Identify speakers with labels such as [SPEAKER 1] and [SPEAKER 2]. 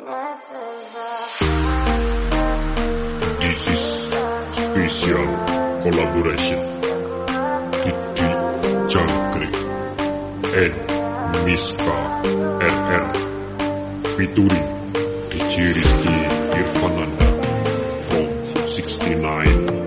[SPEAKER 1] This is special collaboration. Didi Jangkrik and Miska RR featuring DJ Rizky Irfananda from 69